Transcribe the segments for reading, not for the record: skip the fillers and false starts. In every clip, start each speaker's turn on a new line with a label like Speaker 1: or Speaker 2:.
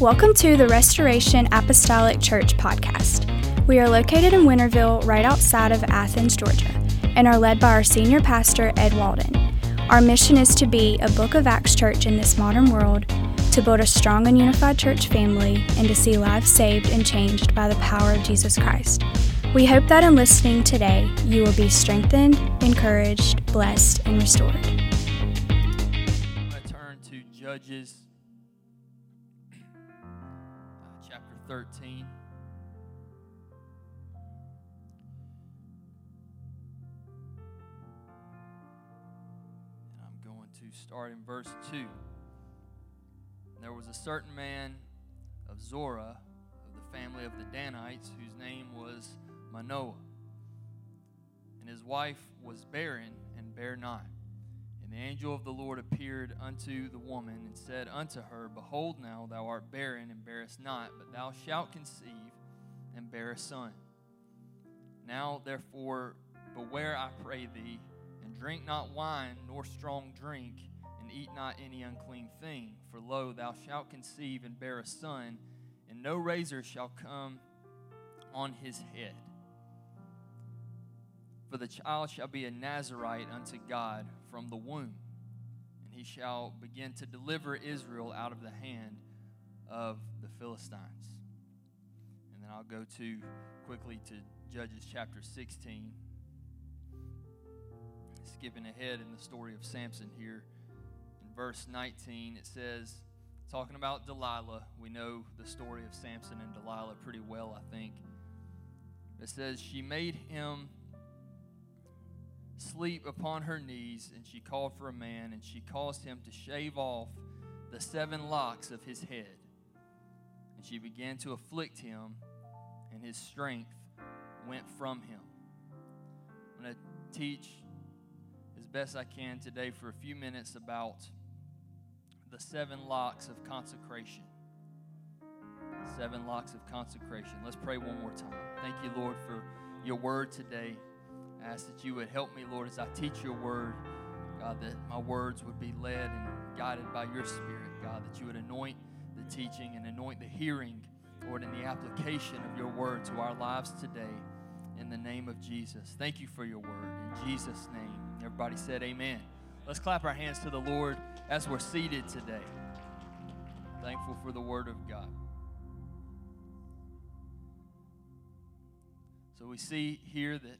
Speaker 1: Welcome to the Restoration Apostolic Church podcast. We are located in Winterville, right outside of Athens, Georgia, and are led by our senior pastor, Ed Walden. Our mission is to be a Book of Acts church in this modern world, to build a strong and unified church family, and to see lives saved and changed by the power of Jesus Christ. We hope that in listening today, you will be strengthened, encouraged, blessed, and restored.
Speaker 2: I'm going to turn to Judges chapter 13. And I'm going to start in verse 2. There was a certain man of Zorah, of the family of the Danites, whose name was Manoah. And his wife was barren and bare not. And the angel of the Lord appeared unto the woman and said unto her, Behold, now thou art barren and bearest not, but thou shalt conceive and bear a son. Now therefore beware, I pray thee, and drink not wine nor strong drink, and eat not any unclean thing. For lo, thou shalt conceive and bear a son, and no razor shall come on his head. For the child shall be a Nazarite unto God from the womb, and he shall begin to deliver Israel out of the hand of the Philistines. And then I'll go quickly to Judges chapter 16. Skipping ahead in the story of Samson here. In verse 19 it says, talking about Delilah. We know the story of Samson and Delilah pretty well, I think. It says, she made him sleep upon her knees, and she called for a man, and she caused him to shave off the 7 locks of his head. And she began to afflict him, and his strength went from him. I'm going to teach as best I can today for a few minutes about the 7 locks of consecration. 7 locks of consecration. Let's pray one more time. Thank you, Lord, for your word today. I ask that you would help me, Lord, as I teach your word, God, that my words would be led and guided by your Spirit, God, that you would anoint the teaching and anoint the hearing, Lord, in the application of your word to our lives today, in the name of Jesus. Thank you for your word. In Jesus' name, everybody said amen. Let's clap our hands to the Lord as we're seated today. Thankful for the word of God. So we see here that,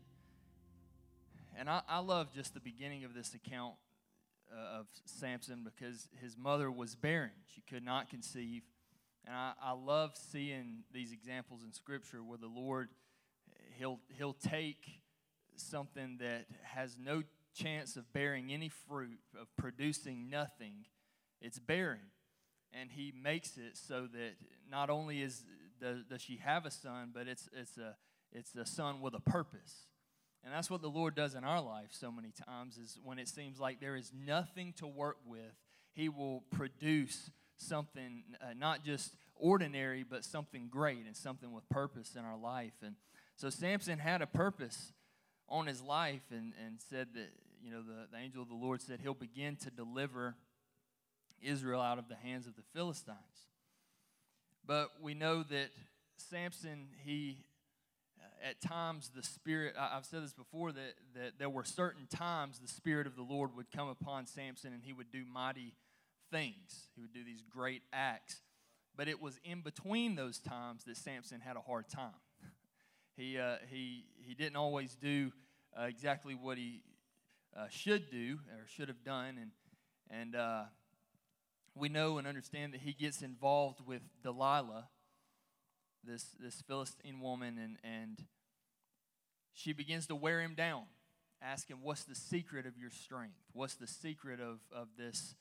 Speaker 2: and I love just the beginning of this account of Samson, because his mother was barren. She could not conceive. And I love seeing these examples in Scripture where the Lord, He'll take something that has no chance of bearing any fruit, of producing nothing. It's barren. And He makes it so that not only does she have a son, but it's a son with a purpose. And that's what the Lord does in our life so many times, is when it seems like there is nothing to work with, He will produce something not just ordinary, but something great and something with purpose in our life. And so Samson had a purpose on his life, and said that, the angel of the Lord said he'll begin to deliver Israel out of the hands of the Philistines. But we know that Samson, at times the Spirit, I've said this before, that there were certain times the Spirit of the Lord would come upon Samson and he would do mighty things. He would do these great acts. But it was in between those times that Samson had a hard time. He didn't always do exactly what he should do or should have done. And we know and understand that he gets involved with Delilah, this Philistine woman, and she begins to wear him down, asking, what's the secret of your strength? What's the secret of this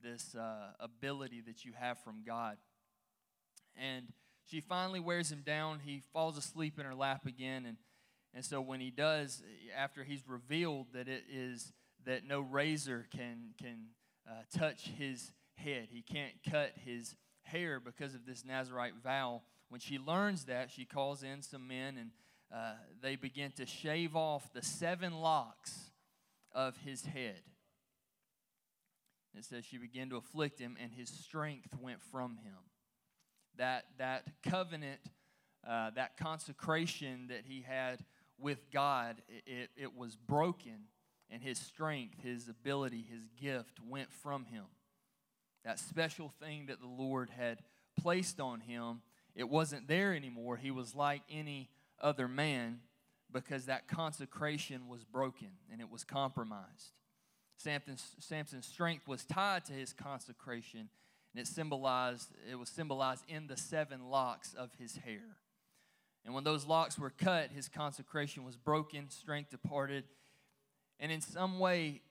Speaker 2: ability that you have from God? And she finally wears him down. He falls asleep in her lap again, and so when he does, after he's revealed that no razor can touch his head, he can't cut his hair because of this Nazarite vow. When she learns that, she calls in some men, and they begin to shave off the 7 locks of his head. It says she began to afflict him, and his strength went from him. that covenant, that consecration that he had with God, it was broken, and his strength, his ability, his gift went from him. That special thing that the Lord had placed on him, it wasn't there anymore. He was like any other man because that consecration was broken and it was compromised. Samson's strength was tied to his consecration, and it was symbolized in the 7 locks of his hair. And when those locks were cut, his consecration was broken, strength departed. And in some way,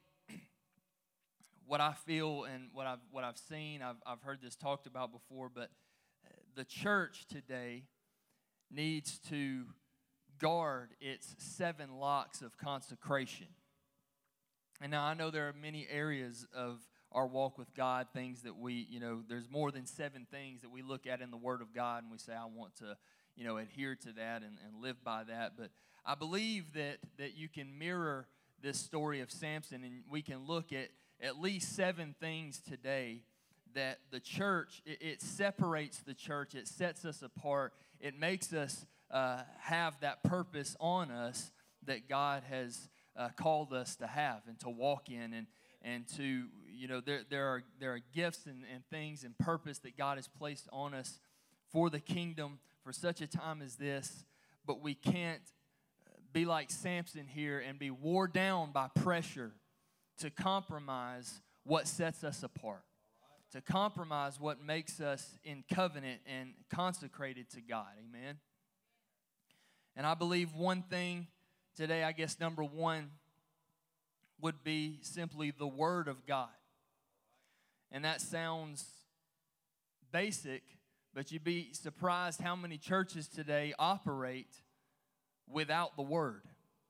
Speaker 2: what I feel and what I've seen, I've heard this talked about before, but the church today needs to guard its 7 locks of consecration. And now I know there are many areas of our walk with God, things that there's more than 7 things that we look at in the Word of God and we say, I want to, adhere to that and live by that. But I believe that you can mirror this story of Samson, and we can look at least 7 things today that the church, it separates the church, it sets us apart, it makes us have that purpose on us that God has called us to have and to walk in, and to, there are gifts and things and purpose that God has placed on us for the kingdom for such a time as this, but we can't be like Samson here and be worn down by pressure to compromise what sets us apart, to compromise what makes us in covenant and consecrated to God. Amen. And I believe one thing today, I guess number 1 would be simply the Word of God. And that sounds basic, but you'd be surprised how many churches today operate without the Word.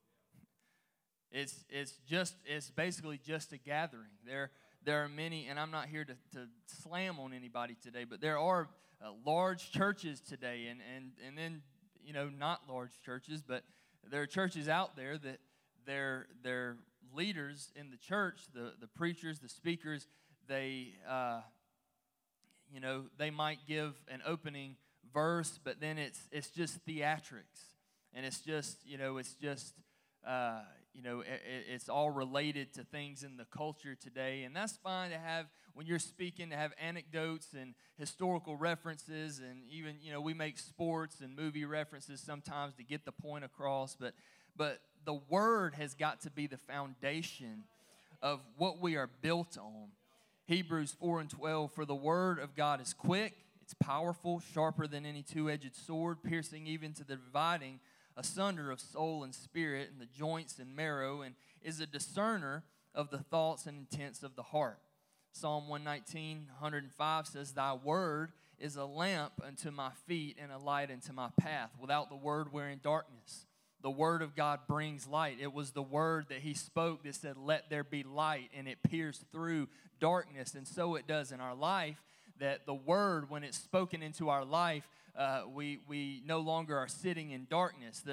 Speaker 2: It's basically just a gathering. There are many, and I'm not here to slam on anybody today, but there are large churches today, and then not large churches, but there are churches out there that their leaders in the church, the preachers, the speakers, they might give an opening verse, but then it's just theatrics, and it's all related to things in the culture today, and that's fine to have when you're speaking, to have anecdotes and historical references, and even we make sports and movie references sometimes to get the point across, but the Word has got to be the foundation of what we are built on. Hebrews 4:12, for the Word of God is quick, it's powerful, sharper than any two-edged sword, piercing even to the dividing asunder of soul and spirit and the joints and marrow, and is a discerner of the thoughts and intents of the heart. Psalm 119, 105 says, thy word is a lamp unto my feet and a light unto my path. Without the word, we're in darkness. The word of God brings light. It was the word that he spoke that said, let there be light, and it pierced through darkness. And so it does in our life, that the word, when it's spoken into our life, we no longer are sitting in darkness.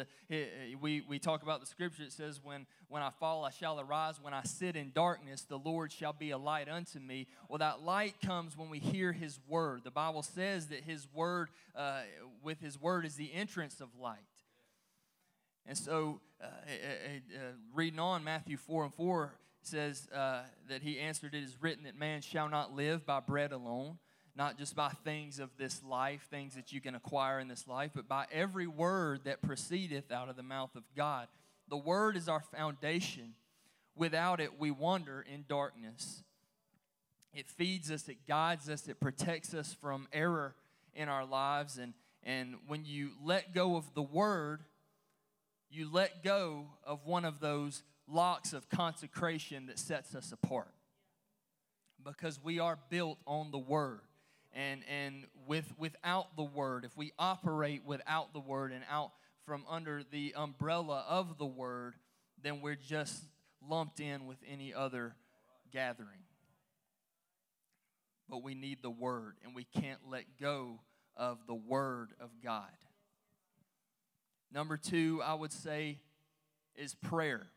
Speaker 2: We talk about the scripture. It says, when I fall, I shall arise. When I sit in darkness, the Lord shall be a light unto me. Well, that light comes when we hear his word. The Bible says that his word, with his word is the entrance of light. And so, reading on, Matthew 4:4 says that he answered, it is written that man shall not live by bread alone, not just by things of this life, things that you can acquire in this life, but by every word that proceedeth out of the mouth of God. The word is our foundation. Without it, we wander in darkness. It feeds us, it guides us, it protects us from error in our lives. And when you let go of the word, you let go of one of those locks of consecration that sets us apart. Because we are built on the word. And without the word, if we operate without the word and out from under the umbrella of the word, then we're just lumped in with any other gathering. But we need the word, and we can't let go of the word of God. Number 2, I would say, is prayer.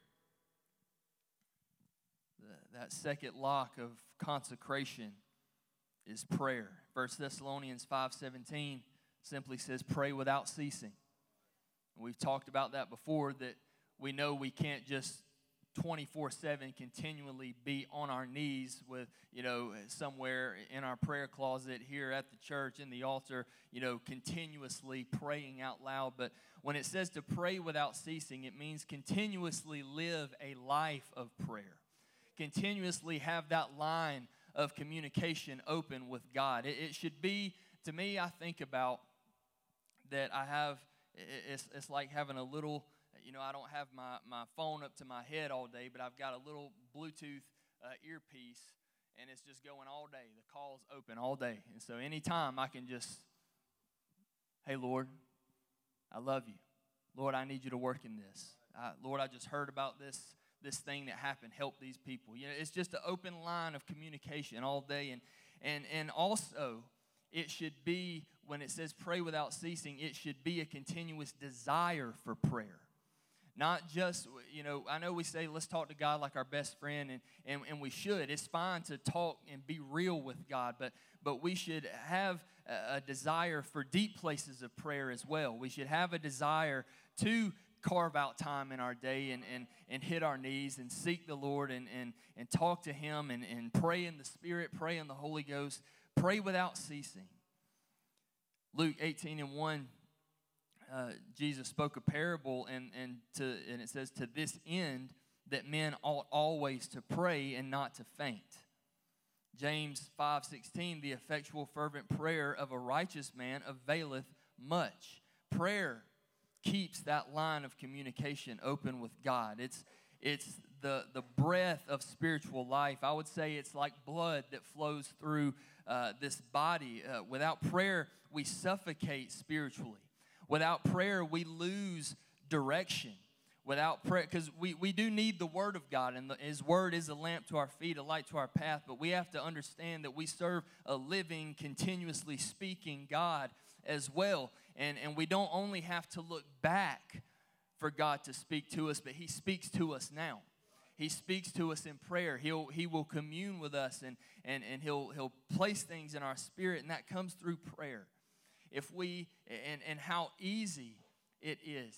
Speaker 2: That second lock of consecration is prayer. 1 Thessalonians 5:17 simply says, pray without ceasing. We've talked about that before, that we know we can't just 24/7 continually be on our knees with, somewhere in our prayer closet here at the church, in the altar, continuously praying out loud. But when it says to pray without ceasing, it means continuously live a life of prayer. Continuously have that line of communication open with God. It should be, to me, I think about that I have, it's like having a little, I don't have my phone up to my head all day, but I've got a little Bluetooth earpiece, and it's just going all day. The call's open all day. And so anytime I can just, hey, Lord, I love you. Lord, I need you to work in this. Lord, I just heard about this thing that happened. Help these people. It's just an open line of communication all day. And also, it should be, when it says pray without ceasing, it should be a continuous desire for prayer. Not just, I know we say let's talk to God like our best friend, and we should. It's fine to talk and be real with God, but we should have a desire for deep places of prayer as well. We should have a desire to carve out time in our day and hit our knees and seek the Lord and talk to Him and pray in the Spirit, pray in the Holy Ghost, pray without ceasing. Luke 18:1, Jesus spoke a parable, and it says, to this end, that men ought always to pray and not to faint. James 5:16, the effectual fervent prayer of a righteous man availeth much. Prayer keeps that line of communication open with God. It's the breath of spiritual life. I would say it's like blood that flows through this body. Without prayer, we suffocate spiritually. Without prayer, we lose direction. Without prayer, because we do need the Word of God, and His Word is a lamp to our feet, a light to our path, but we have to understand that we serve a living, continuously speaking God as well. And we don't only have to look back for God to speak to us, but He speaks to us now. He speaks to us in prayer. He will commune with us, and He'll place things in our spirit, and that comes through prayer. If we, and how easy it is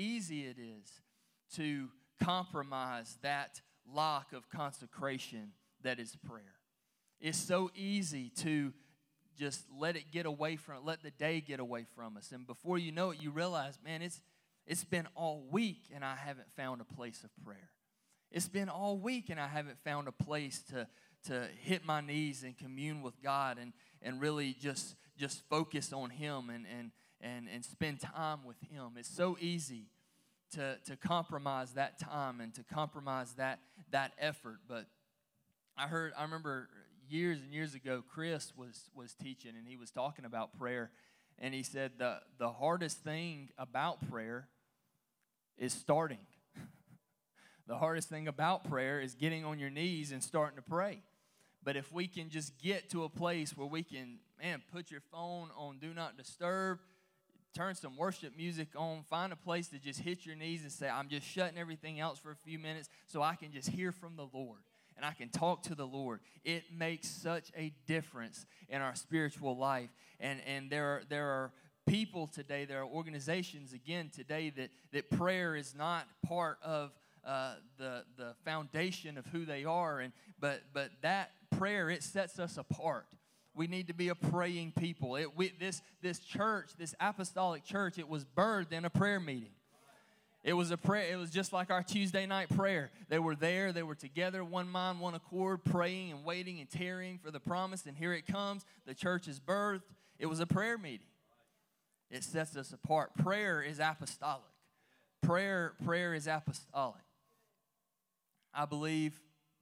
Speaker 2: to compromise that lock of consecration that is prayer. It's so easy to just let the day get away from us. And before you know it, you realize, man, it's been all week and I haven't found a place of prayer. It's been all week and I haven't found a place to hit my knees and commune with God and really just focus on Him and spend time with Him. It's so easy to compromise that time and to compromise that effort. But I remember years and years ago, Chris was teaching, and he was talking about prayer, and he said the hardest thing about prayer is starting. The hardest thing about prayer is getting on your knees and starting to pray. But if we can just get to a place where we can, put your phone on Do Not Disturb, turn some worship music on, find a place to just hit your knees and say, I'm just shutting everything else for a few minutes so I can just hear from the Lord and I can talk to the Lord. It makes such a difference in our spiritual life. And there are people today, there are organizations, again, today that prayer is not part of the foundation of who they are, but that prayer, it sets us apart. We need to be a praying people. This church, this apostolic church, it was birthed in a prayer meeting. It was a prayer. It was just like our Tuesday night prayer. They were there. They were together, one mind, one accord, praying and waiting and tarrying for the promise. And here it comes. The church is birthed. It was a prayer meeting. It sets us apart. Prayer is apostolic. Prayer is apostolic. I believe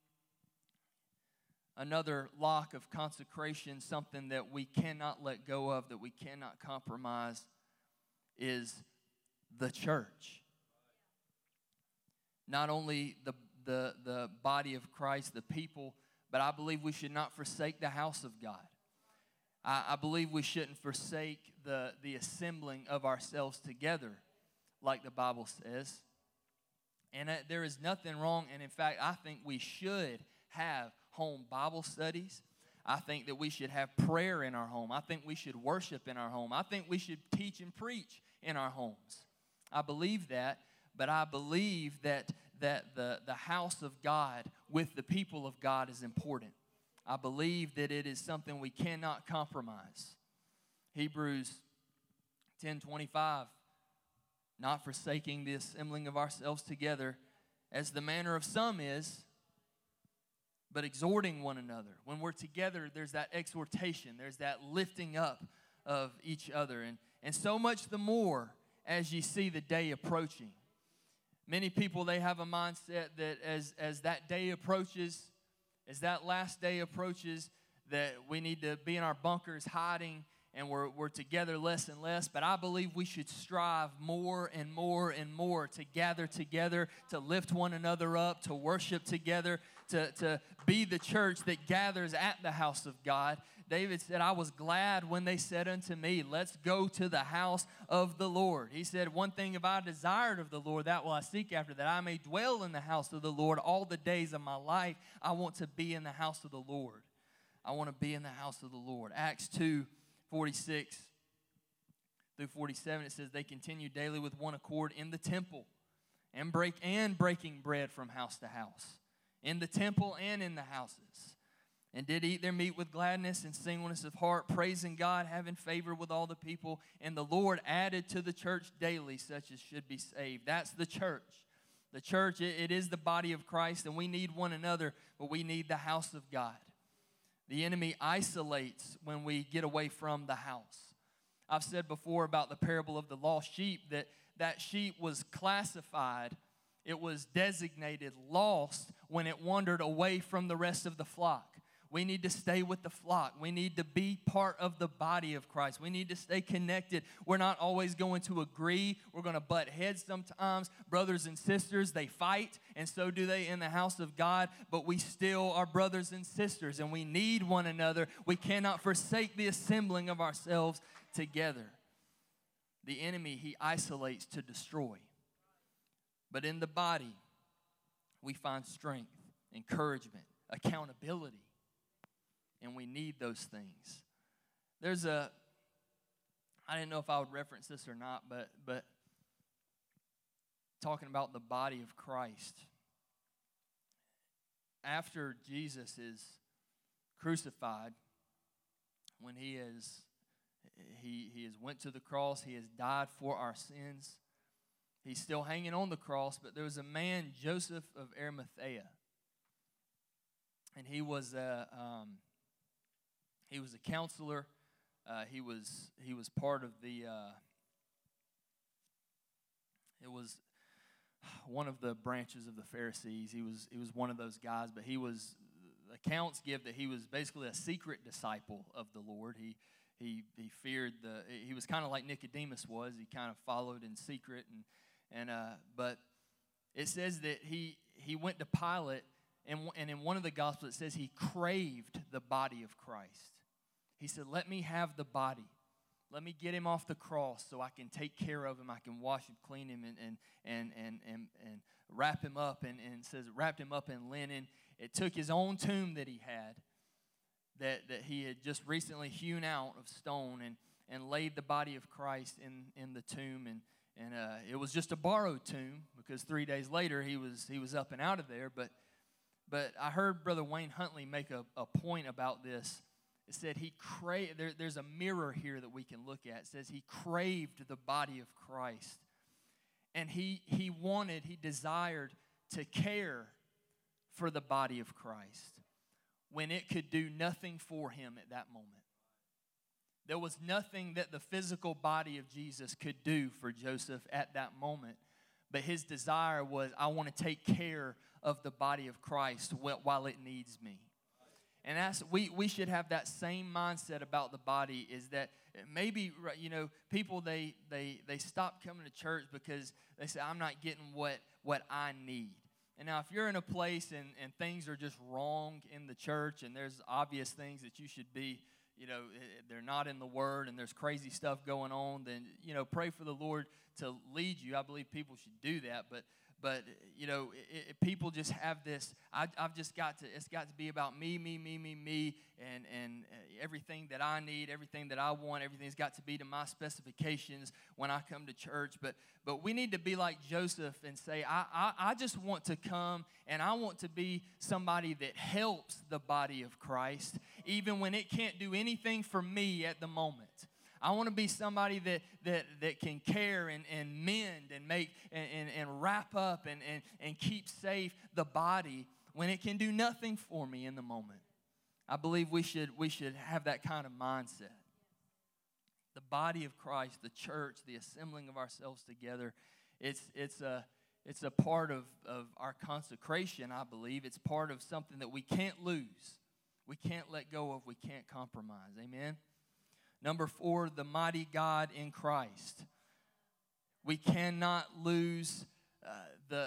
Speaker 2: another lock of consecration, something that we cannot let go of, that we cannot compromise, is the church. Not only the body of Christ, the people, but I believe we should not forsake the house of God. I believe we shouldn't forsake the assembling of ourselves together, like the Bible says. And there is nothing wrong, and in fact, I think we should have home Bible studies. I think that we should have prayer in our home. I think we should worship in our home. I think we should teach and preach in our homes. I believe that, but I believe that the house of God with the people of God is important. I believe that it is something we cannot compromise. Hebrews 10:25, not forsaking the assembling of ourselves together, as the manner of some is, but exhorting one another. When we're together, there's that exhortation. There's that lifting up of each other. And so much the more as you see the day approaching. Many people, they have a mindset that as that day approaches, as that last day approaches, that we need to be in our bunkers hiding, and we're together less and less. But I believe we should strive more and more and more to gather together, to lift one another up, to worship together, to be the church that gathers at the house of God. David said, I was glad when they said unto me, let's go to the house of the Lord. He said, one thing have I desired of the Lord, that will I seek after, that I may dwell in the house of the Lord all the days of my life. I want to be in the house of the Lord. I want to be in the house of the Lord. Acts 2:46 through 47, it says, they continued daily with one accord in the temple and breaking bread from house to house, in the temple and in the houses, and did eat their meat with gladness and singleness of heart, praising God, having favor with all the people. And the Lord added to the church daily such as should be saved. That's the church. The church, it is the body of Christ, and we need one another, but we need the house of God. The enemy isolates when we get away from the house. I've said before about the parable of the lost sheep, that sheep was classified, it was designated lost when it wandered away from the rest of the flock. We need to stay with the flock. We need to be part of the body of Christ. We need to stay connected. We're not always going to agree. We're going to butt heads sometimes. Brothers and sisters, they fight, and so do they in the house of God, but we still are brothers and sisters, and we need one another. We cannot forsake the assembling of ourselves together. The enemy, he isolates to destroy. But in the body, we find strength, encouragement, accountability. And we need those things. I didn't know if I would reference this or not, but talking about the body of Christ. After Jesus is crucified, when he has went to the cross, he has died for our sins. He's still hanging on the cross, but there was a man, Joseph of Arimathea, and he was a counselor. He was part of the. It was one of the branches of the Pharisees. He was one of those guys, but accounts give that he was basically a secret disciple of the Lord. He feared he was kind of like Nicodemus was. He kind of followed in secret, but it says that he went to Pilate, and in one of the Gospels it says he craved the body of Christ. He said, let me have the body. Let me get him off the cross so I can take care of him. I can wash him, clean him, and wrap him up. And it says wrapped him up in linen. It took his own tomb that he had, that he had just recently hewn out of stone, and laid the body of Christ in the tomb. And it was just a borrowed tomb, because 3 days later he was up and out of there. But I heard Brother Wayne Huntley make a point about this. It said he craved, there's a mirror here that we can look at. It says he craved the body of Christ. And he desired to care for the body of Christ when it could do nothing for him at that moment. There was nothing that the physical body of Jesus could do for Joseph at that moment. But his desire was, I want to take care of the body of Christ while it needs me. And we should have that same mindset about the body, is that maybe, people, they stop coming to church because they say, I'm not getting what I need. And now if you're in a place and things are just wrong in the church, and there's obvious things that you should be, they're not in the Word, and there's crazy stuff going on, then, pray for the Lord to lead you. I believe people should do that. But you know, people just have this. I've just got to. It's got to be about me, and everything that I need, everything that I want, everything's got to be to my specifications when I come to church. But we need to be like Joseph and say, I just want to come and I want to be somebody that helps the body of Christ, even when it can't do anything for me at the moment. I want to be somebody that can care and mend and make and wrap up and keep safe the body when it can do nothing for me in the moment. I believe we should have that kind of mindset. The body of Christ, the church, the assembling of ourselves together, it's a part of our consecration, I believe. It's part of something that we can't lose. We can't let go of. We can't compromise. Amen? Number 4, the mighty God in Christ. We cannot lose the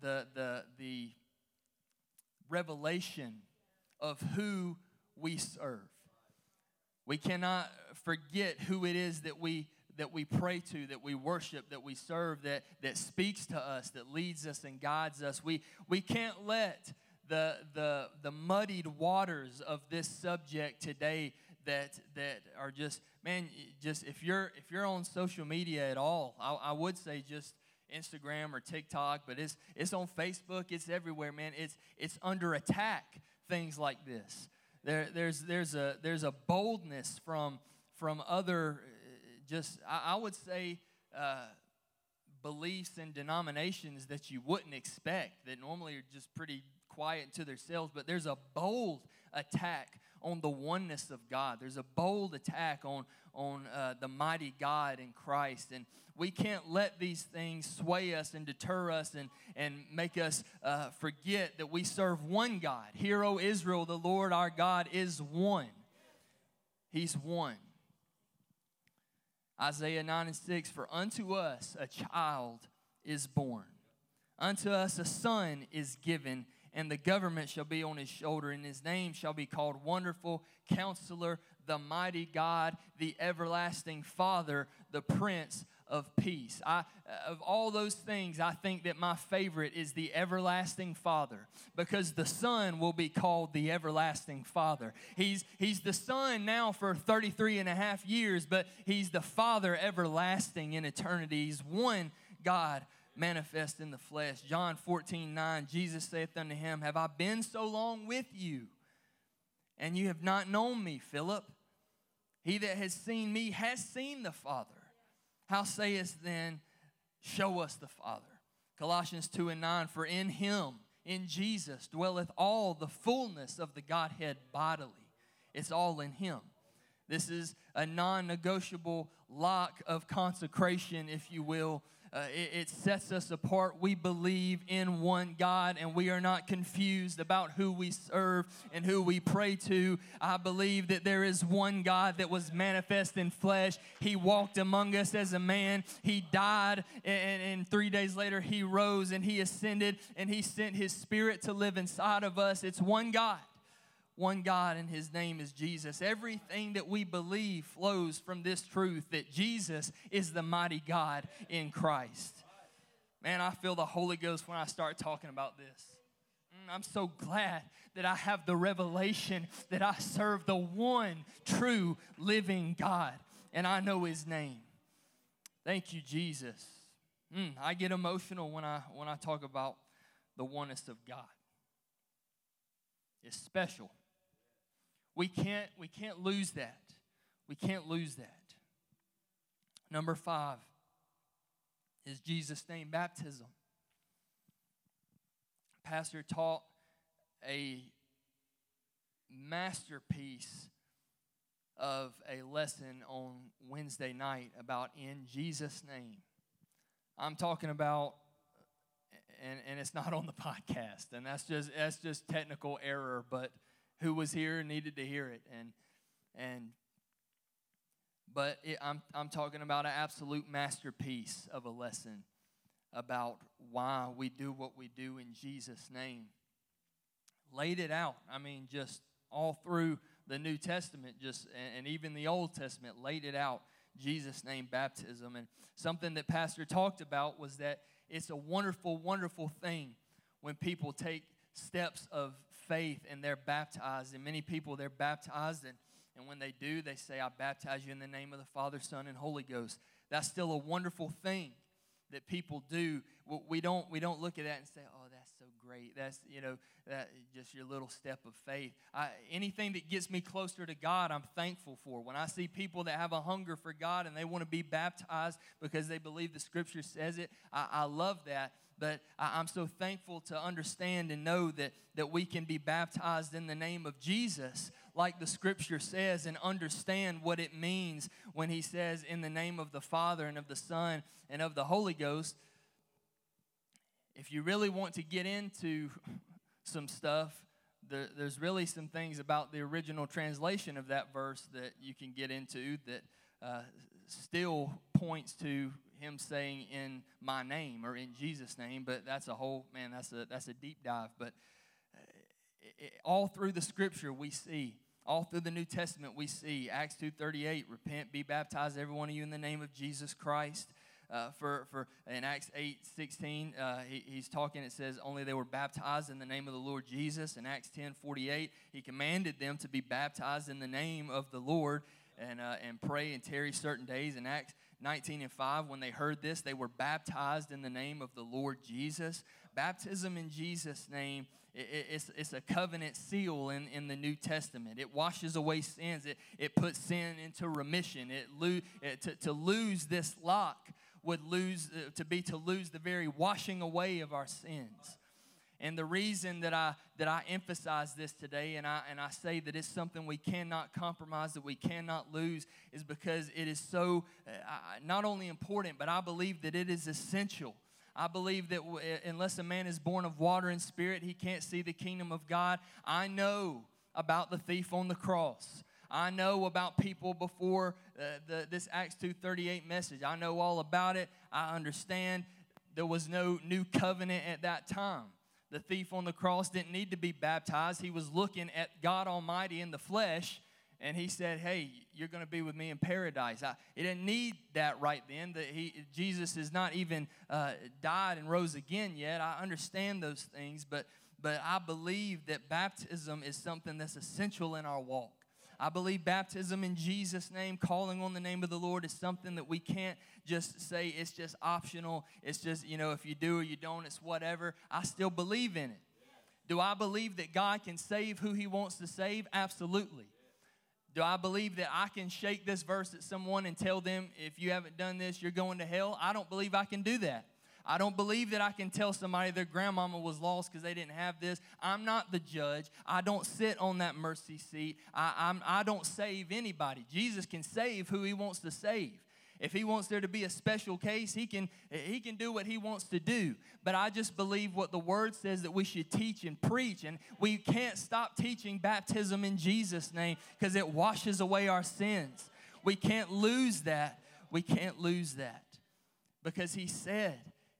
Speaker 2: revelation of who we serve. We cannot forget who it is that we pray to, that we worship, that we serve, that speaks to us, that leads us and guides us. We can't let the muddied waters of this subject today that are just if you're on social media at all, I would say just Instagram or TikTok, but it's on Facebook, it's everywhere, man. It's under attack. Things like this. There's a boldness from other I would say beliefs and denominations that you wouldn't expect, that normally are just pretty quiet to themselves, but there's a bold attack on the oneness of God. There's a bold attack on the mighty God in Christ. And we can't let these things sway us and deter us and make us forget that we serve one God. Hear, O Israel, the Lord our God is one. He's one. Isaiah 9:6, for unto us a child is born. Unto us a son is given, and the government shall be on his shoulder, and his name shall be called Wonderful Counselor, the Mighty God, the Everlasting Father, the Prince of Peace. Of all those things, I think that my favorite is the Everlasting Father, because the Son will be called the Everlasting Father. He's the Son now for 33 and a half years, but He's the Father everlasting in eternity. He's one God manifest in the flesh. John 14:9, Jesus saith unto him, have I been so long with you, and you have not known me, Philip? He that has seen me has seen the Father. How sayest then, show us the Father? Colossians 2:9, for in Him, in Jesus, dwelleth all the fullness of the Godhead bodily. It's all in Him. This is a non-negotiable lock of consecration, if you will. It sets us apart. We believe in one God, and we are not confused about who we serve and who we pray to. I believe that there is one God that was manifest in flesh. He walked among us as a man. He died, and 3 days later He rose and He ascended, and He sent His Spirit to live inside of us. It's one God. One God, and His name is Jesus. Everything that we believe flows from this truth that Jesus is the mighty God in Christ. Man, I feel the Holy Ghost when I start talking about this. I'm so glad that I have the revelation that I serve the one true living God, and I know His name. Thank you, Jesus. I get emotional when I talk about the oneness of God. It's special. We can't lose that. We can't lose that. Number 5 is Jesus' name baptism. Pastor taught a masterpiece of a lesson on Wednesday night about in Jesus' name. I'm talking about, and it's not on the podcast, and that's just technical error, but who was here needed to hear it, I'm talking about an absolute masterpiece of a lesson about why we do what we do in Jesus' name. Laid it out. I mean, just all through the New Testament, and even the Old Testament, laid it out. Jesus' name baptism. And something that Pastor talked about was that it's a wonderful, wonderful thing when people take steps of faith and they're baptized. And many people, they're baptized, and when they do, they say, I baptize you in the name of the Father, Son, and Holy Ghost. That's still a wonderful thing that people do. We don't look at that and say, oh, that's so great. That's, that just your little step of faith. Anything that gets me closer to God, I'm thankful for. When I see people that have a hunger for God and they want to be baptized because they believe the Scripture says it, I love that. But I'm so thankful to understand and know that we can be baptized in the name of Jesus, like the Scripture says, and understand what it means when he says, in the name of the Father and of the Son and of the Holy Ghost. If you really want to get into some stuff, there's really some things about the original translation of that verse that you can get into that still points to him saying in my name or in Jesus' name, but that's a whole, man, that's a deep dive. But all through the Scripture we see, all through the New Testament we see, Acts 2:38, repent, be baptized, every one of you in the name of Jesus Christ. In Acts 8:16, he's talking, it says, only they were baptized in the name of the Lord Jesus. In Acts 10:48, he commanded them to be baptized in the name of the Lord and pray and tarry certain days. In Acts 19:5, when they heard this, they were baptized in the name of the Lord Jesus. Baptism in Jesus' name, it's a covenant seal in the New Testament. It washes away sins. It puts sin into remission. To lose this lock would lose the very washing away of our sins. And the reason that I emphasize this today, and I say that it's something we cannot compromise, that we cannot lose, is because it is so not only important, but I believe that it is essential. I believe that unless a man is born of water and spirit, he can't see the kingdom of God. I know about the thief on the cross. I know about people before this Acts 2:38 message. I know all about it. I understand there was no new covenant at that time. The thief on the cross didn't need to be baptized. He was looking at God Almighty in the flesh, and he said, hey, you're going to be with me in paradise. He didn't need that right then. Jesus has not even died and rose again yet. I understand those things, but I believe that baptism is something that's essential in our walk. I believe baptism in Jesus' name, calling on the name of the Lord, is something that we can't just say it's just optional. It's just, if you do or you don't, it's whatever. I still believe in it. Do I believe that God can save who he wants to save? Absolutely. Do I believe that I can shake this verse at someone and tell them, if you haven't done this, you're going to hell? I don't believe I can do that. I don't believe that I can tell somebody their grandmama was lost because they didn't have this. I'm not the judge. I don't sit on that mercy seat. I don't save anybody. Jesus can save who he wants to save. If he wants there to be a special case, he can do what he wants to do. But I just believe what the Word says, that we should teach and preach. And we can't stop teaching baptism in Jesus' name because it washes away our sins. We can't lose that. We can't lose that. Because he said,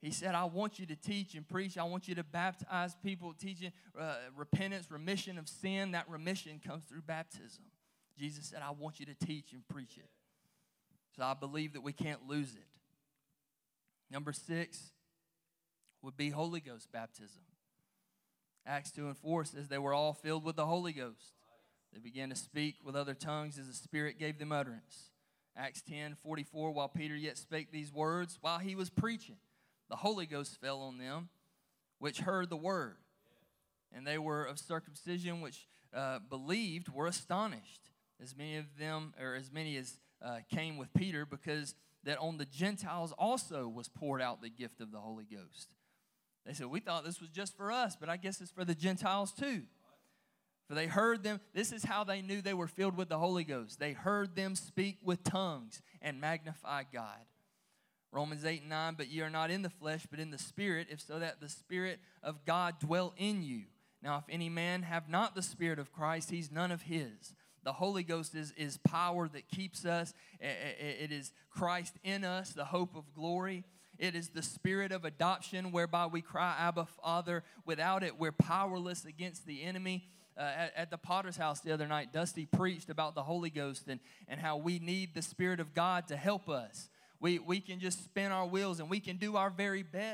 Speaker 2: I want you to teach and preach. I want you to baptize people, teaching repentance, remission of sin. That remission comes through baptism. Jesus said, I want you to teach and preach it. So I believe that we can't lose it. Number 6 would be Holy Ghost baptism. Acts 2:4 says they were all filled with the Holy Ghost. They began to speak with other tongues as the Spirit gave them utterance. Acts 10:44, while Peter yet spake these words, while he was preaching, the Holy Ghost fell on them, which heard the word. And they were of circumcision, which believed, were astonished, as many of them, or as many as came with Peter, because that on the Gentiles also was poured out the gift of the Holy Ghost. They said, we thought this was just for us, but I guess it's for the Gentiles too. For they heard them, this is how they knew they were filled with the Holy Ghost. They heard them speak with tongues and magnify God. Romans 8:9, but ye are not in the flesh, but in the Spirit, if so that the Spirit of God dwell in you. Now, if any man have not the Spirit of Christ, he's none of his. The Holy Ghost is power that keeps us. It is Christ in us, the hope of glory. It is the Spirit of adoption whereby we cry, Abba, Father. Without it, we're powerless against the enemy. At the Potter's House the other night, Dusty preached about the Holy Ghost and how we need the Spirit of God to help us. We can just spin our wheels and we can do our very best.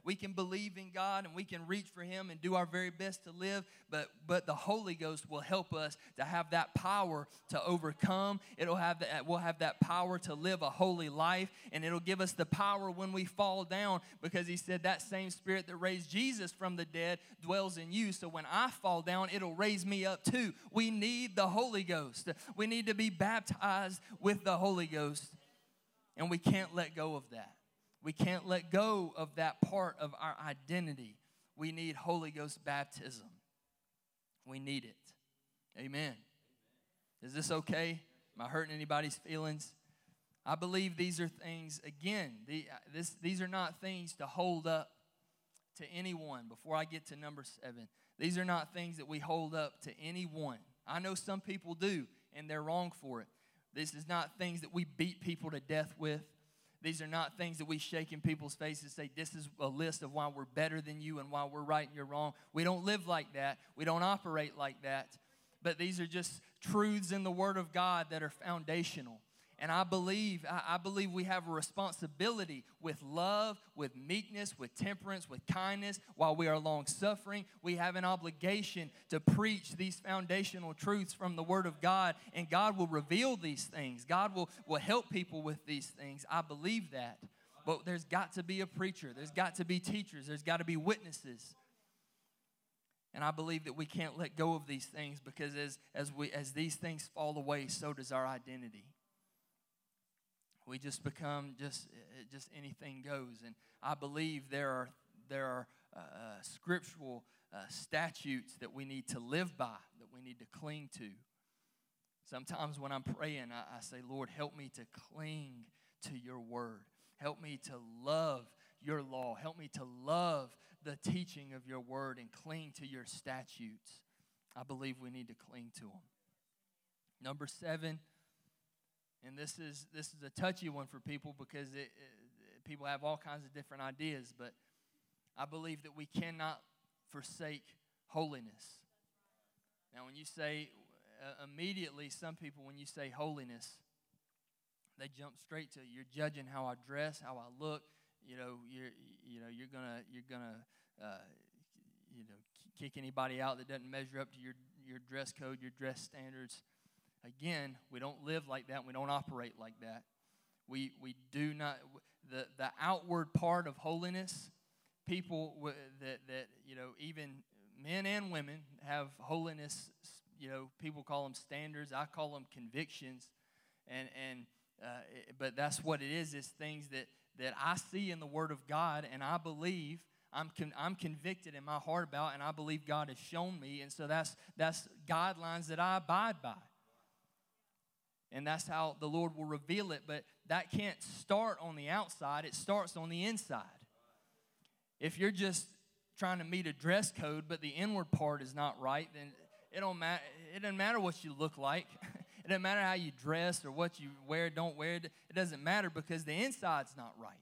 Speaker 2: We can believe in God and we can reach for Him and do our very best to live, but the Holy Ghost will help us to have that power to overcome. We'll have that power to live a holy life, and it'll give us the power when we fall down, because He said that same Spirit that raised Jesus from the dead dwells in you. So when I fall down, it'll raise me up too. We need the Holy Ghost. We need to be baptized with the Holy Ghost, and we can't let go of that. We can't let go of that part of our identity. We need Holy Ghost baptism. We need it. Amen. Is this okay? Am I hurting anybody's feelings? I believe these are things, again, these are not things to hold up to anyone. Before I get to number 7, these are not things that we hold up to anyone. I know some people do, and they're wrong for it. This is not things that we beat people to death with. These are not things that we shake in people's faces and say, this is a list of why we're better than you and why we're right and you're wrong. We don't live like that. We don't operate like that. But these are just truths in the Word of God that are foundational. And I believe we have a responsibility with love, with meekness, with temperance, with kindness. While we are long-suffering, we have an obligation to preach these foundational truths from the Word of God. And God will reveal these things. God will help people with these things. I believe that. But there's got to be a preacher. There's got to be teachers. There's got to be witnesses. And I believe that we can't let go of these things, because as these things fall away, so does our identity. We just become just anything goes. And I believe there are scriptural statutes that we need to live by, that we need to cling to. Sometimes when I'm praying, I say, Lord, help me to cling to your word. Help me to love your law. Help me to love the teaching of your word and cling to your statutes. I believe we need to cling to them. Number 7. And this is a touchy one for people, because people have all kinds of different ideas. But I believe that we cannot forsake holiness. Now, when you say, immediately, some people, when you say holiness, they jump straight to, you're judging how I dress, how I look. You're gonna kick anybody out that doesn't measure up to your dress code, your dress standards. Again, we don't live like that. We don't operate like that. We do not, the outward part of holiness, people that even men and women have holiness, people call them standards. I call them convictions. But that's what it is things that I see in the Word of God, and I believe I'm convicted in my heart about, and I believe God has shown me. And so that's guidelines that I abide by. And that's how the Lord will reveal it. But that can't start on the outside. It starts on the inside. If you're just trying to meet a dress code, but the inward part is not right, then it doesn't matter what you look like. It doesn't matter how you dress or what you wear, don't wear. It doesn't matter, because the inside's not right.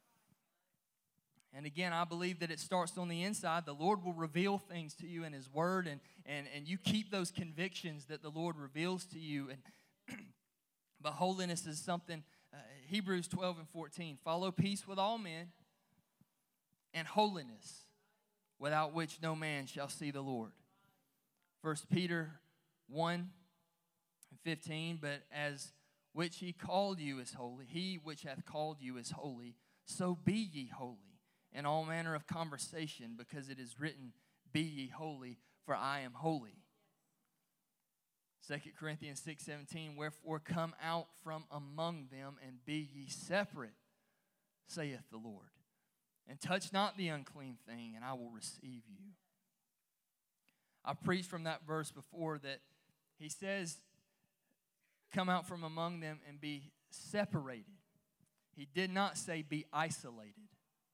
Speaker 2: And again, I believe that it starts on the inside. The Lord will reveal things to you in His Word, and you keep those convictions that the Lord reveals to you. But holiness is something, Hebrews 12:14, follow peace with all men and holiness, without which no man shall see the Lord. 1 Peter 1:15, but as which He called you is holy, He which hath called you is holy, so be ye holy in all manner of conversation, because it is written, be ye holy, for I am holy. 2 Corinthians 6:17, wherefore come out from among them and be ye separate, saith the Lord, and touch not the unclean thing, and I will receive you. I preached from that verse before that He says, come out from among them and be separated. He did not say be isolated.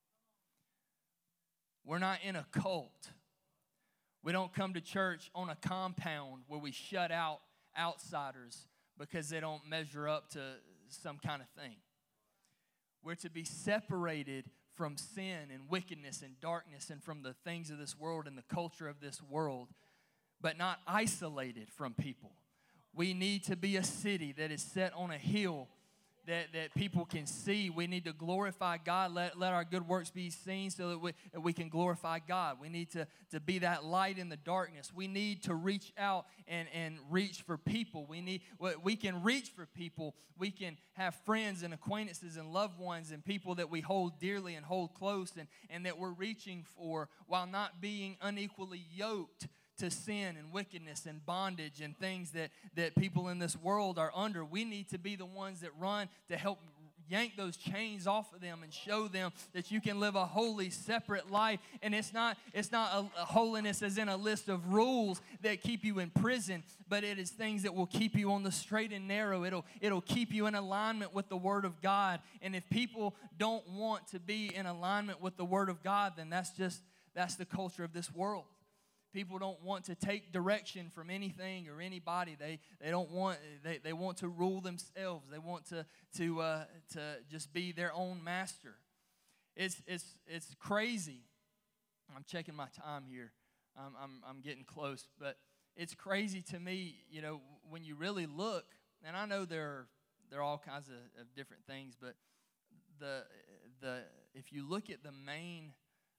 Speaker 2: We're not in a cult. We don't come to church on a compound where we shut out outsiders because they don't measure up to some kind of thing. We're to be separated from sin and wickedness and darkness and from the things of this world and the culture of this world, but not isolated from people. We need to be a city that is set on a hill that people can see. We need to glorify God. Let our good works be seen so that we can glorify God. We need to be that light in the darkness. We need to reach out and reach for people. We can reach for people. We can have friends and acquaintances and loved ones and people that we hold dearly and hold close and that we're reaching for while not being unequally yoked to sin and wickedness and bondage and things that people in this world are under. We need to be the ones that run to help yank those chains off of them and show them that you can live a holy, separate life. And it's not a holiness as in a list of rules that keep you in prison, but it is things that will keep you on the straight and narrow. It'll keep you in alignment with the Word of God. And if people don't want to be in alignment with the Word of God, then that's the culture of this world. People don't want to take direction from anything or anybody. They want to rule themselves. They want to just be their own master. It's crazy. I'm checking my time here. I'm getting close, but it's crazy to me. When you really look, and I know there are all kinds of different things, but if you look at the main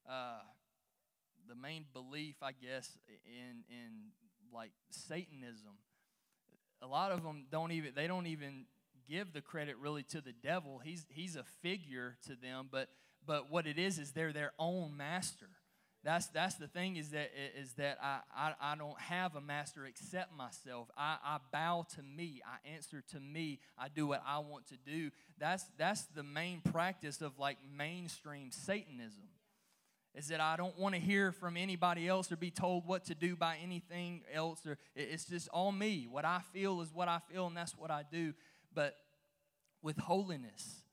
Speaker 2: belief, I guess, in like Satanism, a lot of them don't even give the credit really to the devil. He's a figure to them, but what it is they're their own master. That's the thing is that I don't have a master except myself. I bow to me. I answer to me. I do what I want to do. That's the main practice of like mainstream Satanism. Is that I don't want to hear from anybody else or be told what to do by anything else. Or it's just all me. What I feel is what I feel, and that's what I do. But with holiness,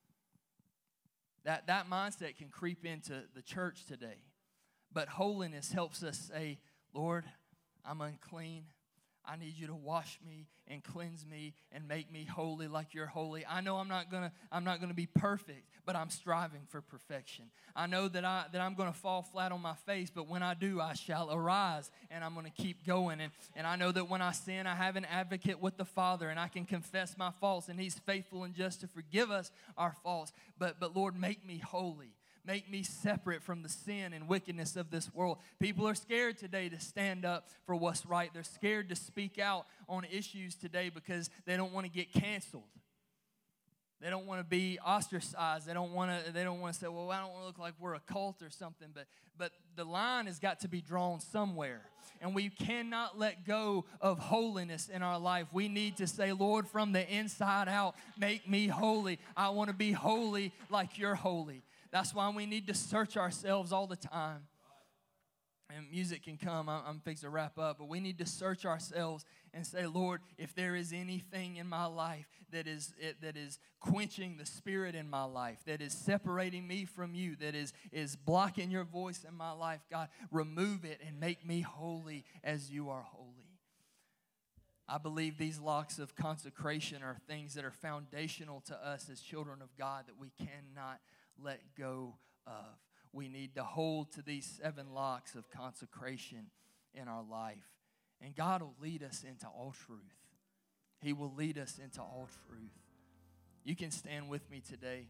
Speaker 2: that mindset can creep into the church today. But holiness helps us say, Lord, I'm unclean. I need you to wash me and cleanse me and make me holy like you're holy. I know I'm not gonna be perfect, but I'm striving for perfection. I know that I'm gonna fall flat on my face, but when I do, I shall arise and I'm gonna keep going. And I know that when I sin, I have an advocate with the Father, and I can confess my faults, and He's faithful and just to forgive us our faults. But Lord, make me holy. Make me separate from the sin and wickedness of this world. People are scared today to stand up for what's right. They're scared to speak out on issues today because they don't want to get canceled. They don't want to be ostracized. They don't want to say, well, I don't want to look like we're a cult or something. But the line has got to be drawn somewhere. And we cannot let go of holiness in our life. We need to say, Lord, from the inside out, make me holy. I want to be holy like you're holy. That's why we need to search ourselves all the time. And music can come. I'm fixing to wrap up. But we need to search ourselves and say, Lord, if there is anything in my life that is quenching the Spirit in my life, that is separating me from you, that is blocking your voice in my life, God, remove it and make me holy as you are holy. I believe these locks of consecration are things that are foundational to us as children of God that we cannot let go of. We need to hold to these 7 locks of consecration in our life. And God will lead us into all truth. He will lead us into all truth. You can stand with me today.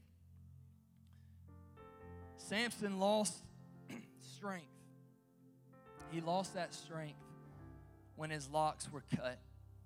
Speaker 2: Samson lost strength. He lost that strength when his locks were cut.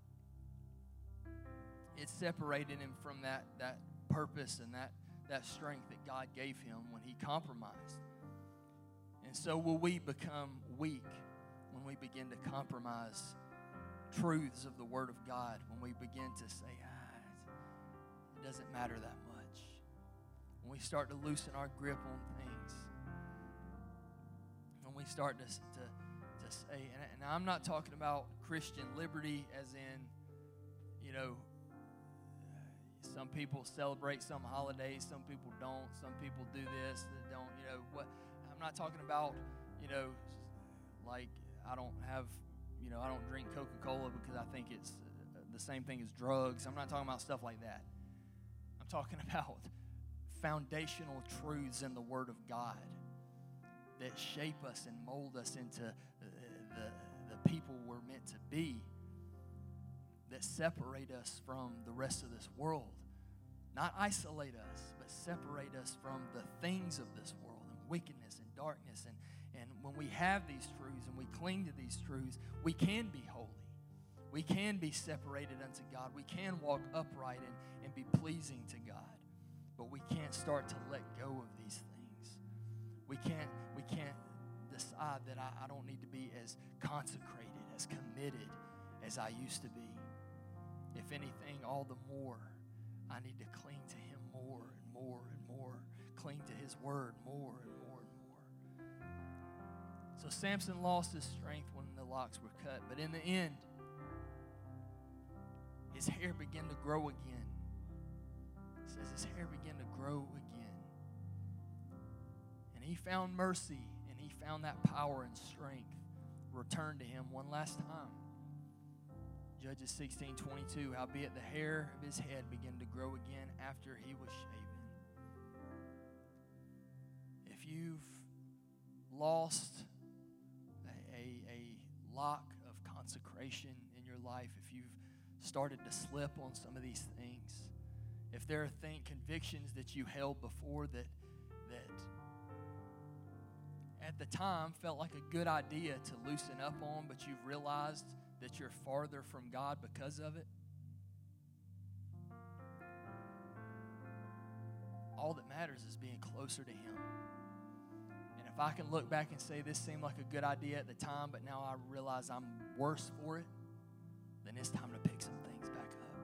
Speaker 2: It separated him from that purpose and that strength that God gave him when he compromised. And so will we become weak when we begin to compromise truths of the Word of God, when we begin to say, it doesn't matter that much. When we start to loosen our grip on things. When we start to say, and I'm not talking about Christian liberty as in, some people celebrate some holidays, some people don't. Some people do this, that don't. I'm not talking about, like I don't drink Coca-Cola because I think it's the same thing as drugs. I'm not talking about stuff like that. I'm talking about foundational truths in the Word of God that shape us and mold us into the people we're meant to be, that separate us from the rest of this world. not isolate us, but separate us from the things of this world and wickedness and darkness. And when we have these truths and we cling to these truths, we can be holy. We can be separated unto God. We can walk upright and be pleasing to God. But we can't start to let go of these things. We can't decide that I don't need to be as consecrated, as committed as I used to be. If anything, all the more I need to cling to Him more and more and more. Cling to His word more and more and more. So Samson lost his strength when the locks were cut. But in the end, his hair began to grow again. It says his hair began to grow again. And he found mercy, and he found that power and strength returned to him one last time. Judges 16:22, howbeit the hair of his head began to grow again after he was shaven. If you've lost a lock of consecration in your life, if you've started to slip on some of these things, if there are convictions that you held before that at the time felt like a good idea to loosen up on, but you've realized that you're farther from God because of it, all that matters is being closer to Him. And if I can look back and say this seemed like a good idea at the time, but now I realize I'm worse for it, then it's time to pick some things back up.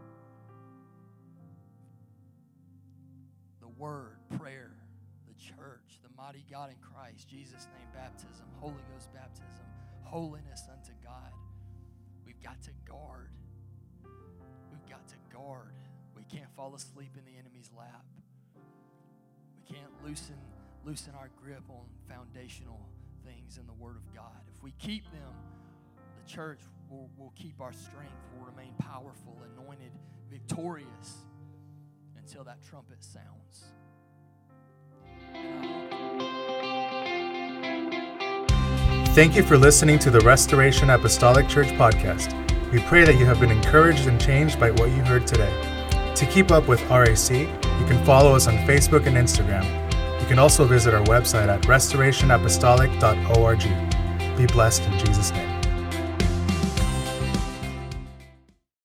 Speaker 2: The Word, prayer, the church, the mighty God in Christ, Jesus' name baptism, Holy Ghost baptism, holiness unto God. We've got to guard. We've got to guard. We can't fall asleep in the enemy's lap. We can't loosen our grip on foundational things in the Word of God. If we keep them, the church will keep our strength, will remain powerful, anointed, victorious until that trumpet sounds.
Speaker 3: Thank you for listening to the Restoration Apostolic Church podcast. We pray that you have been encouraged and changed by what you heard today. To keep up with RAC, you can follow us on Facebook and Instagram. You can also visit our website at restorationapostolic.org. Be blessed in Jesus' name.